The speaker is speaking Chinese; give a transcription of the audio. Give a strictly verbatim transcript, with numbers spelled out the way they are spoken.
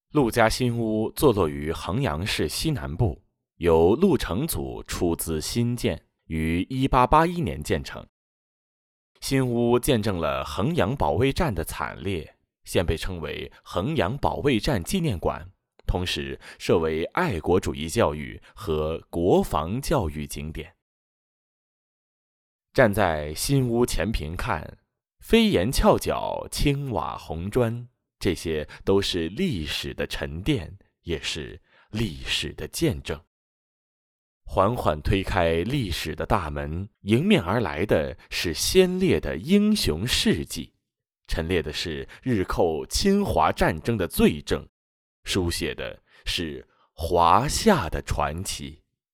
陆家新屋坐落于衡阳市西南部，由陆承祖出资新建，于一八八一年建成。新屋见证了衡阳保卫战的惨烈，现被称为衡阳保卫战纪念馆，同时设为爱国主义教育和国防教育景点。站在新屋前屏看，飞檐翘角，青瓦红砖，这些都是历史的沉淀，也是历史的见证。缓缓推开历史的大门，迎面而来的是先烈的英雄事迹，陈列的是日寇侵华战争的罪证，书写的是华夏的传奇。